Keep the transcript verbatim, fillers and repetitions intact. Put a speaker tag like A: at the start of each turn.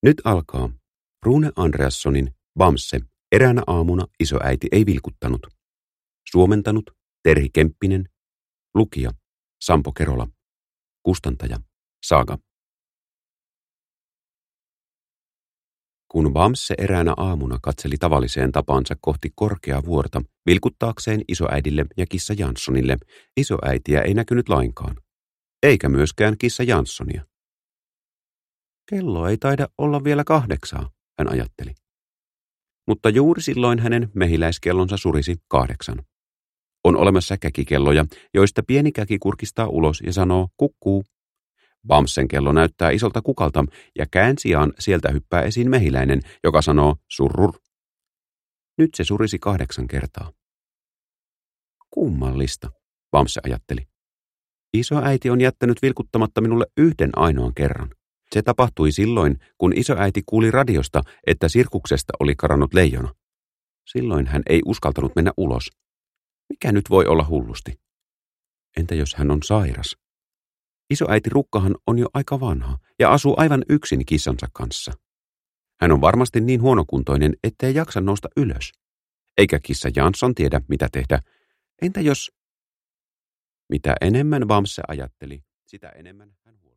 A: Nyt alkaa. Rune Andreassonin Bamse, eräänä aamuna isoäiti ei vilkuttanut. Suomentanut Terhi Kemppinen. Lukija Sampo Kerola. Kustantaja Saga. Kun Bamse eräänä aamuna katseli tavalliseen tapansa kohti korkeaa vuorta vilkuttaakseen isoäidille ja kissa Janssonille, isoäitiä ei näkynyt lainkaan. Eikä myöskään kissa Janssonia. Kello ei taida olla vielä kahdeksaa, hän ajatteli. Mutta juuri silloin hänen mehiläiskellonsa surisi kahdeksan. On olemassa käkikelloja, joista pieni käki kurkistaa ulos ja sanoo kukkuu. Bamsen kello näyttää isolta kukalta ja kään sijaan sieltä hyppää esiin mehiläinen, joka sanoo surrur. Nyt se surisi kahdeksan kertaa. Kummallista, Bamse ajatteli. Isoäiti on jättänyt vilkuttamatta minulle yhden ainoan kerran. Se tapahtui silloin, kun isoäiti kuuli radiosta, että sirkuksesta oli karannut leijona. Silloin hän ei uskaltanut mennä ulos. Mikä nyt voi olla hullusti? Entä jos hän on sairas? Isoäiti Rukkahan on jo aika vanha ja asuu aivan yksin kissansa kanssa. Hän on varmasti niin huonokuntoinen, ettei jaksa nousta ylös. Eikä kissa Jansson tiedä, mitä tehdä. Entä jos... Mitä enemmän Bamse ajatteli, sitä enemmän hän huomasi.